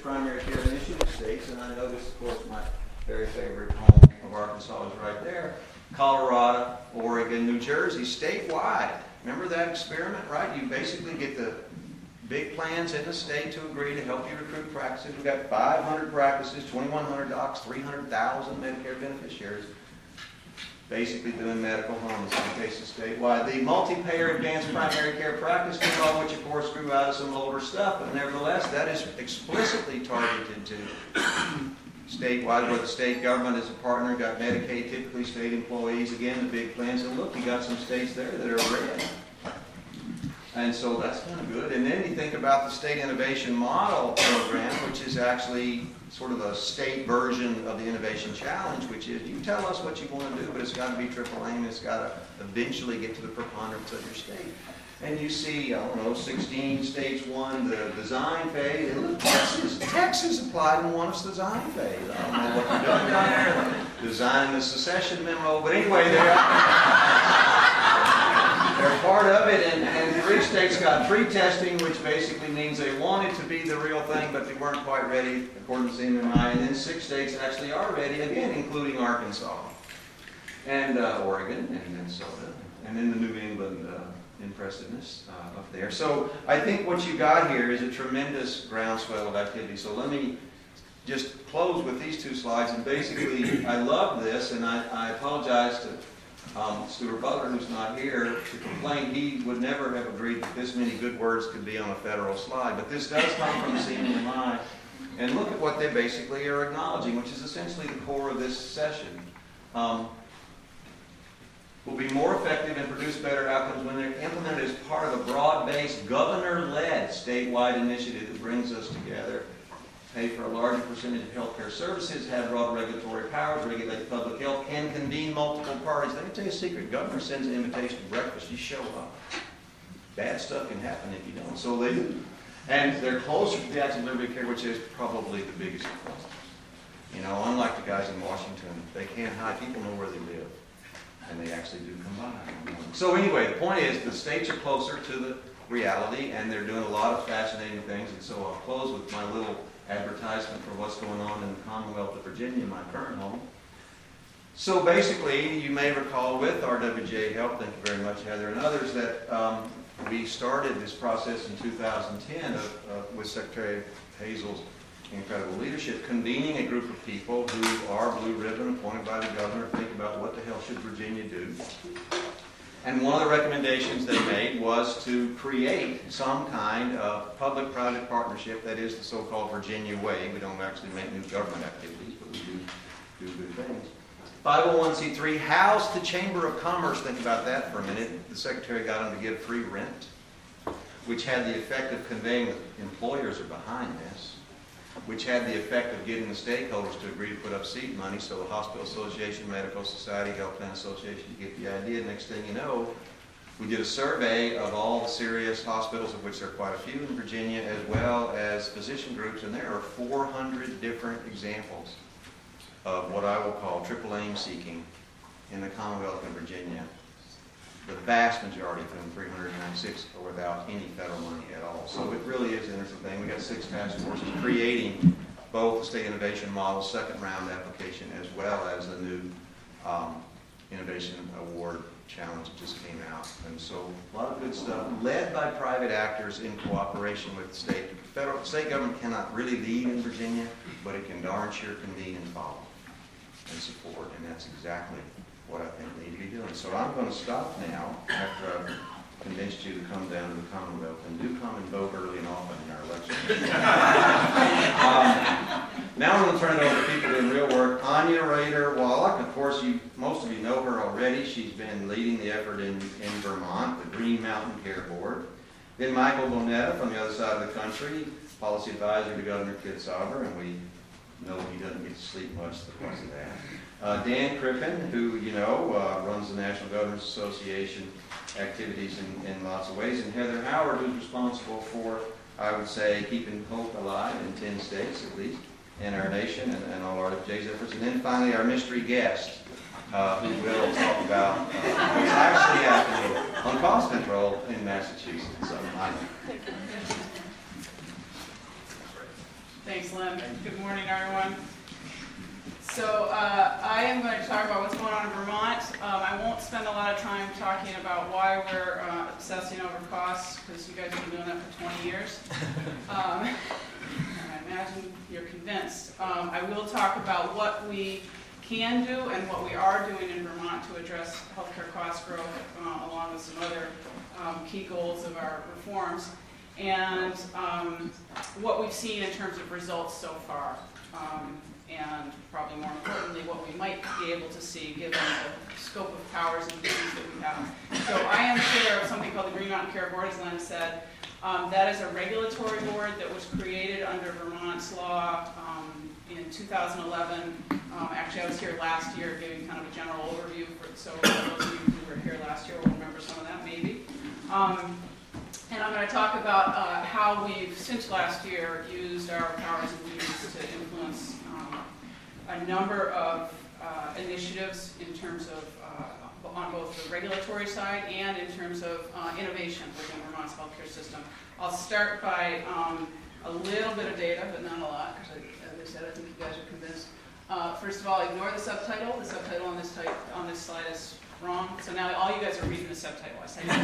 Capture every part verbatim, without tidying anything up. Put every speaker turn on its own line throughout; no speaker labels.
primary care initiative states, and I notice, of course, my very favorite home of Arkansas is right there. Colorado, Oregon, New Jersey, statewide. Remember that experiment, right? You basically get the big plans in the state to agree to help you recruit practices. We've got five hundred practices, twenty-one hundred docs, three hundred thousand Medicare beneficiaries, basically doing medical home in some cases statewide. The multi-payer advanced primary care practice law, which of course grew out of some older stuff, but nevertheless that is explicitly targeted to statewide, where the state government is a partner, got Medicaid, typically state employees, again the big plans, and look, you got some states there that are red. And so that's kind of good. And then you think about the State Innovation Model Program, which is actually sort of a state version of the Innovation Challenge, which is you tell us what you want to do, but it's got to be triple aim, it's got to eventually get to the preponderance of your state. And you see, I don't know, sixteen states won the design phase. And look, Texas, Texas applied and won its design phase. I don't know what they're doing down there. Designing the secession memo, but anyway, they're, they're part of it. And, and three states got pre-testing, which basically means they wanted to be the real thing, but they weren't quite ready, according to C M M I. And then six states actually are ready, again, including Arkansas and uh, Oregon and Minnesota, and then the New England uh, impressiveness uh, up there. So I think what you got here is a tremendous groundswell of activity. So let me just close with these two slides. And basically, I love this, and I, I apologize to um, Stuart Butler, who's not here, to complain. He would never have agreed that this many good words could be on a federal slide. But this does come from C M M I. And look at what they basically are acknowledging, which is essentially the core of this session. Um, will be more effective and produce better outcomes when they're implemented as part of a broad-based, governor-led statewide initiative that brings us together, pay for a larger percentage of healthcare services, have broad regulatory powers, regulate public health, can convene multiple parties. Let me tell you a secret. Governor sends an invitation to breakfast. You show up. Bad stuff can happen if you don't. So they do. And they're closer to the active delivery care, which is probably the biggest problem. You know, unlike the guys in Washington, they can't hide. People know where they live. And they actually do combine. So anyway, the point is the states are closer to the reality, and they're doing a lot of fascinating things. And so I'll close with my little advertisement for what's going on in the Commonwealth of Virginia, my current home. So basically, you may recall with R W J Help, thank you very much, Heather, and others, that um, we started this process in two thousand ten of, uh, with Secretary Hazel's incredible leadership, convening a group of people who are blue ribbon appointed by the governor to think about what the hell should Virginia do. And one of the recommendations they made was to create some kind of public-private partnership, that is the so-called Virginia Way. We don't actually make new government activities, but we do do good things. five oh one c three, house the Chamber of Commerce. Think about that for a minute. The Secretary got them to give free rent, which had the effect of conveying that employers are behind this, which had the effect of getting the stakeholders to agree to put up seed money. So the Hospital Association, Medical Society, Health Plan Association, you get the idea. Next thing you know, we did a survey of all the serious hospitals, of which there are quite a few in Virginia, as well as physician groups, and there are four hundred different examples of what I will call triple aim seeking in the Commonwealth of Virginia. The vast majority of them, three hundred ninety-six, are without any federal money at all. So it really is an interesting thing. We've got six task forces creating both the State Innovation Model second round application as well as the new um, Innovation Award Challenge that just came out. And so a lot of good stuff led by private actors in cooperation with the state. The federal, state government cannot really lead in Virginia, but it can darn sure convene and follow and support, and that's exactly what I think we need to be doing. So I'm going to stop now after I've convinced you to come down to the Commonwealth, and do come and vote early and often in our election. um, now I'm going to turn it over to people doing real work. Anya Rader Wallach, of course, you most of you know her already. She's been leading the effort in, in Vermont, the Green Mountain Care Board. Then Michael Bonetta from the other side of the country, policy advisor to Governor Kitzhaber, and we know he doesn't get to sleep much because of that. Uh, Dan Crippen, who, you know, uh, runs the National Governors Association activities in, in lots of ways, and Heather Howard, who's responsible for, I would say, keeping hope alive in ten states at least, in our nation, and, and all R W J's efforts. And then finally, our mystery guest, uh, who will talk about uh, what's actually happening on cost control in Massachusetts. So, I
Thanks, Lynn. Good morning, everyone. So uh, I am going to talk about what's going on in Vermont. Um, I won't spend a lot of time talking about why we're uh, obsessing over costs, because you guys have been doing that for twenty years. Um, I imagine you're convinced. Um, I will talk about what we can do and what we are doing in Vermont to address healthcare cost growth, uh, along with some other um, key goals of our reforms, and um, what we've seen in terms of results so far. Um, and probably more importantly, what we might be able to see given the scope of powers and duties that we have. So I am chair of something called the Green Mountain Care Board, as Len said. Um, that is a regulatory board that was created under Vermont's law um, in two thousand eleven. Um, actually, I was here last year giving kind of a general overview, for, so those of you who were here last year will remember some of that maybe. Um, and I'm going to talk about uh, how we've, since last year, used our powers and duties to influence a number of uh, initiatives in terms of, uh, on both the regulatory side and in terms of uh, innovation within Vermont's healthcare system. I'll start by um, a little bit of data, but not a lot, because as I said, I think you guys are convinced. Uh, first of all, ignore the subtitle. The subtitle on this, type, on this slide is wrong. So now all you guys are reading the subtitle. I say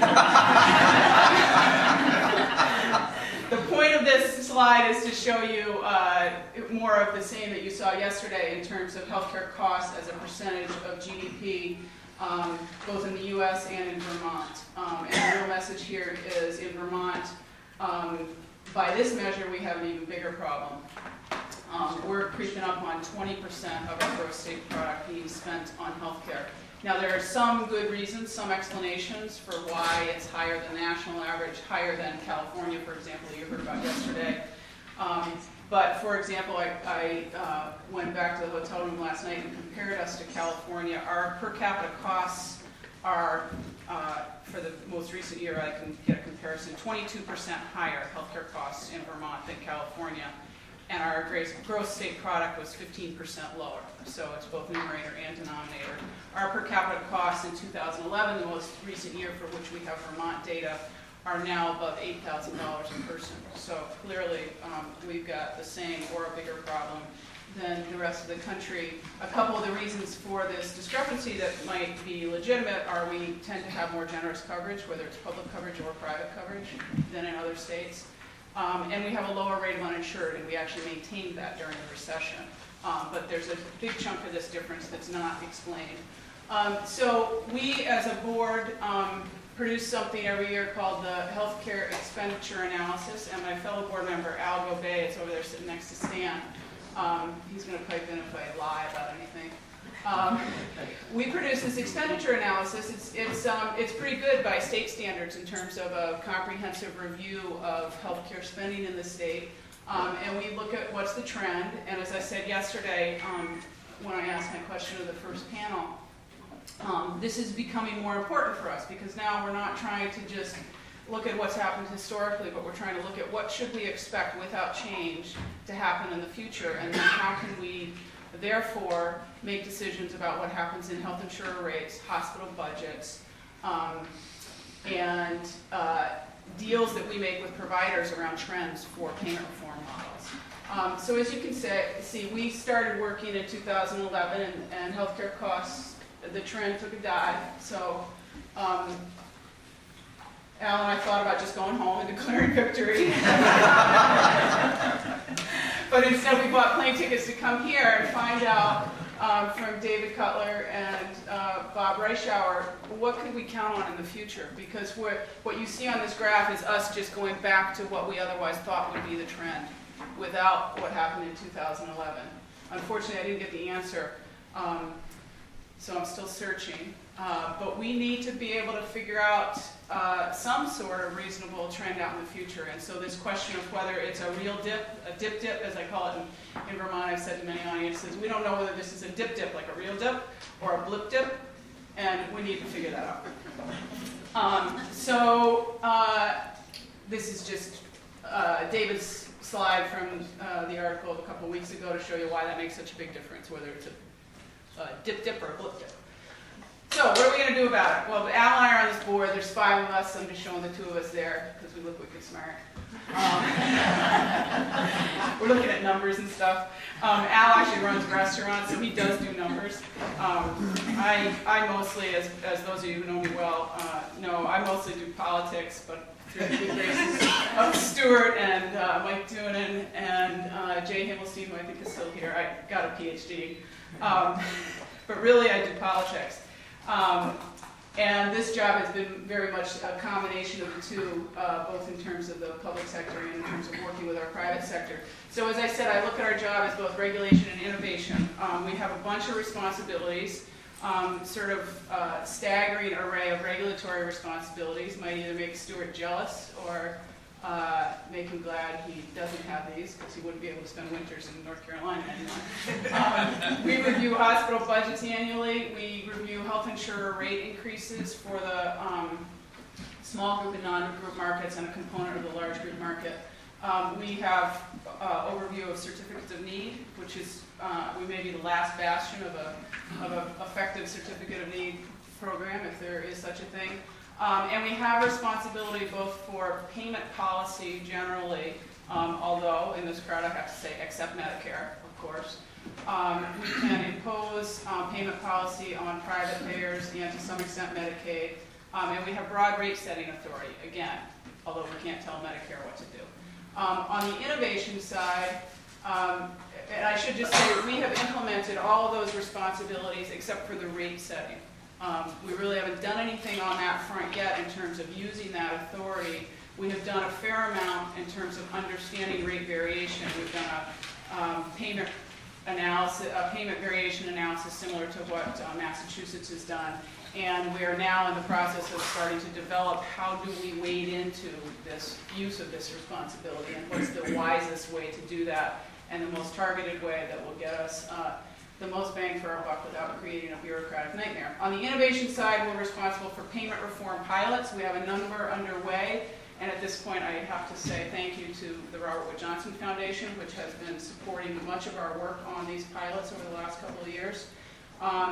the point of this slide is to show you uh, more of the same that you saw yesterday in terms of healthcare costs as a percentage of G D P, um, both in the U S and in Vermont. Um, and the real message here is in Vermont, um, by this measure, we have an even bigger problem. Um, we're creeping up on twenty percent of our gross state product being spent on healthcare. Now, there are some good reasons, some explanations for why it's higher than national average, higher than California, for example, you heard about yesterday. Um, but, for example, I, I uh, went back to the hotel room last night and compared us to California. Our per capita costs are, uh, for the most recent year, I can get a comparison, twenty-two percent higher healthcare costs in Vermont than California. And our gross state product was fifteen percent lower. So it's both numerator and denominator. Our per capita costs in two thousand eleven, the most recent year for which we have Vermont data, are now above eight thousand dollars a person. So clearly um, we've got the same or a bigger problem than the rest of the country. A couple of the reasons for this discrepancy that might be legitimate are we tend to have more generous coverage, whether it's public coverage or private coverage, than in other states. Um, and we have a lower rate of uninsured, and we actually maintained that during the recession. Um, but there's a big chunk of this difference that's not explained. Um, so we, as a board, um, produce something every year called the Healthcare Expenditure Analysis, and my fellow board member, Al Gobay, is over there sitting next to Stan. Um, he's going to pipe in if I lie about anything. Um, we produce this expenditure analysis. It's, it's, um, it's pretty good by state standards in terms of a comprehensive review of healthcare spending in the state. Um, and we look at what's the trend. And as I said yesterday, um, when I asked my question of the first panel, um, this is becoming more important for us because now we're not trying to just look at what's happened historically, but we're trying to look at what should we expect without change to happen in the future, and then how can we therefore make decisions about what happens in health insurer rates, hospital budgets, um, and uh, deals that we make with providers around trends for payment reform models. Um, so as you can say, see, we started working in two thousand eleven, and, and healthcare costs, the trend took a dive. So um, Al and I thought about just going home and declaring victory. But instead we bought plane tickets to come here and find out um, from David Cutler and uh, Bob Reischauer, what could we count on in the future? Because what, what you see on this graph is us just going back to what we otherwise thought would be the trend without what happened in two thousand eleven. Unfortunately, I didn't get the answer, um, so I'm still searching. Uh, but we need to be able to figure out uh, some sort of reasonable trend out in the future. And so this question of whether it's a real dip, a dip dip, as I call it in, in Vermont, I've said to many audiences, we don't know whether this is a dip dip, like a real dip, or a blip dip, and we need to figure that out. Um, so uh, this is just uh, David's slide from uh, the article a couple weeks ago to show you why that makes such a big difference, whether it's a, a dip dip or a blip dip. So what are we going to do about it? Well, Al and I are on this board. There's five of us. I'm just showing the two of us there because we look wicked smart. Um, we're looking at numbers and stuff. Um, Al actually runs restaurants, so he does do numbers. Um, I, I mostly, as, as those of you who know me well, uh, know, I mostly do politics, but through the good graces of Stuart and uh, Mike Doonan and uh, Jay Himmelstein, who I think is still here. I got a P H D. Um, but really, I do politics. Um, And this job has been very much a combination of the two, uh, both in terms of the public sector and in terms of working with our private sector. So as I said, I look at our job as both regulation and innovation. Um, we have a bunch of responsibilities, um, sort of uh, staggering array of regulatory responsibilities. Might either make Stuart jealous or uh, make him glad he doesn't have these, because he wouldn't be able to spend winters in North Carolina anymore. Um, we review hospital budgets annually. We review health insurer rate increases for the um, small group and non-group markets and a component of the large group market. Um, we have uh, overview of certificates of need, which is, uh, we may be the last bastion of a, of a effective certificate of need program, if there is such a thing. Um, and we have responsibility both for payment policy generally, um, although in this crowd I have to say except Medicare, of course. Um, we can impose um, payment policy on private payers and to some extent Medicaid. Um, and we have broad rate setting authority, again, although we can't tell Medicare what to do. Um, on the innovation side, um, and I should just say we have implemented all of those responsibilities except for the rate setting. Um, we really haven't done anything on that front yet in terms of using that authority. We have done a fair amount in terms of understanding rate variation. We've done a um, payment analysis, a payment variation analysis similar to what uh, Massachusetts has done. And we are now in the process of starting to develop how do we wade into this use of this responsibility and what's the wisest way to do that and the most targeted way that will get us uh, the most bang for our buck without creating a bureaucratic nightmare. On the innovation side, we're responsible for payment reform pilots. We have a number underway, and at this point I have to say thank you to the Robert Wood Johnson Foundation, which has been supporting much of our work on these pilots over the last couple of years. Um,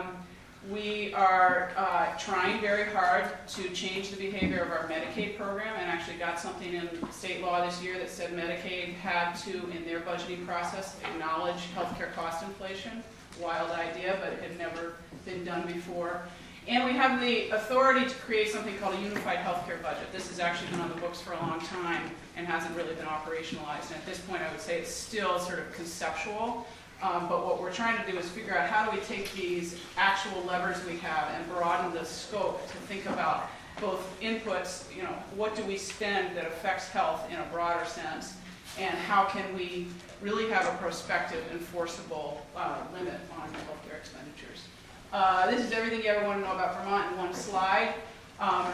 we are uh, trying very hard to change the behavior of our Medicaid program, and actually got something in state law this year that said Medicaid had to, in their budgeting process, acknowledge healthcare cost inflation. Wild idea, but it had never been done before. And we have the authority to create something called a unified healthcare budget. This has actually been on the books for a long time and hasn't really been operationalized. And at this point, I would say it's still sort of conceptual. Um, but what we're trying to do is figure out how do we take these actual levers we have and broaden the scope to think about both inputs, you know, what do we spend that affects health in a broader sense, and how can we really have a prospective, enforceable uh, limit on healthcare expenditures. Uh, this is everything you ever want to know about Vermont in one slide. Um,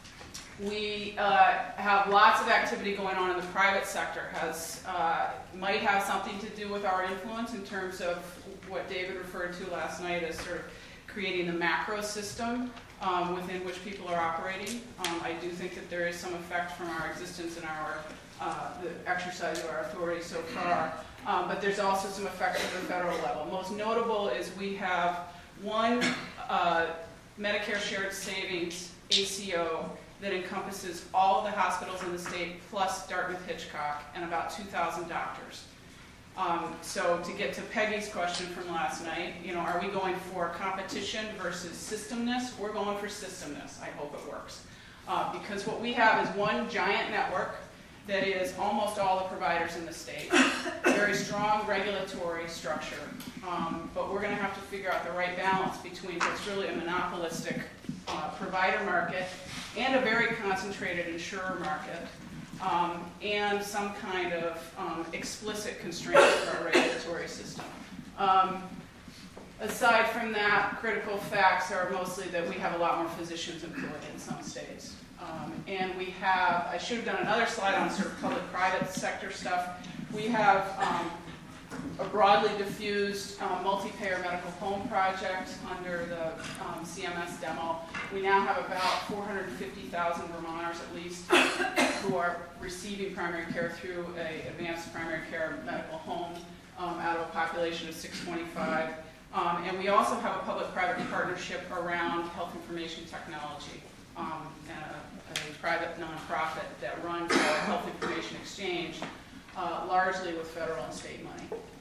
we uh, have lots of activity going on in the private sector. Has uh, might have something to do with our influence in terms of what David referred to last night as sort of creating the macro system um, within which people are operating. Um, I do think that there is some effect from our existence and our Uh, the exercise of our authority so far, um, but there's also some effects at the federal level. Most notable is we have one uh, Medicare Shared Savings A C O that encompasses all of the hospitals in the state plus Dartmouth-Hitchcock and about two thousand doctors. Um, so to get to Peggy's question from last night, you know, are we going for competition versus systemness? We're going for systemness. I hope it works. Uh, because what we have is one giant network that is almost all the providers in the state. Very strong regulatory structure. Um, but we're going to have to figure out the right balance between what's really a monopolistic uh, provider market and a very concentrated insurer market, um, and some kind of um, explicit constraints for our regulatory system. Um, aside from that, critical facts are mostly that we have a lot more physicians employed in some states. Um, and we have, I should have done another slide on sort of public-private sector stuff. We have um, a broadly diffused uh, multi-payer medical home project under the um, C M S demo. We now have about four hundred fifty thousand Vermonters at least who are receiving primary care through an advanced primary care medical home um, out of a population of six twenty-five. Um, and we also have a public-private partnership around health information technology. um, a, a private nonprofit that runs a health information exchange, uh, largely with federal and state money.